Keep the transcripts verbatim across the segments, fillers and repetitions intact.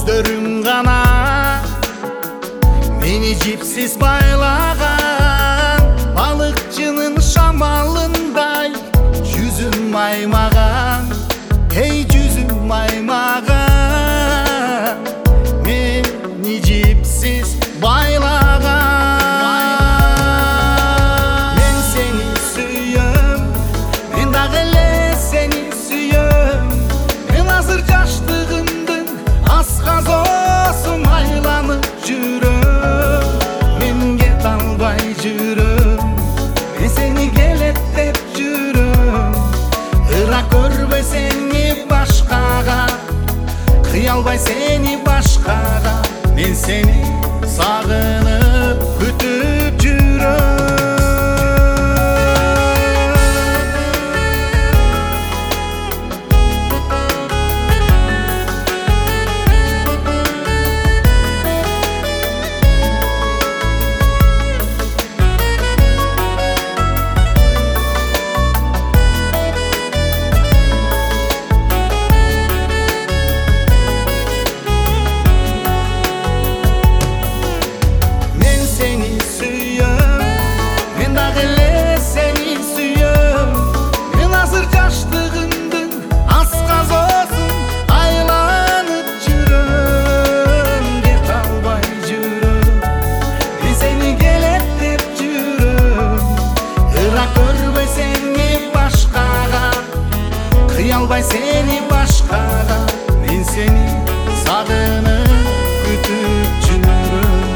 көздөрүң гана мени жипсиз байлаган, балыкчынын шамалындай жүзүм маймаган, эй жүзүм маймаган, мени жипсиз байлаган. Мен сени сүйөм, мен дагы эле сени сүйөм, мен азыр жаштыгымдын асказосун айланып жүрөм, мен кете албай жүрөм, мен сени келет деп жүрөм, ыра көрбөй сени башкага, кыя албай сени башкага, мен сени сагынып күтүп жүрөм. Көрбөй сени башкага, кыя албай сени башкага, мен сени сагынып күтүп жүрөм,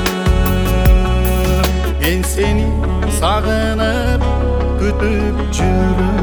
мен сени сагынып күтүп жүрөм.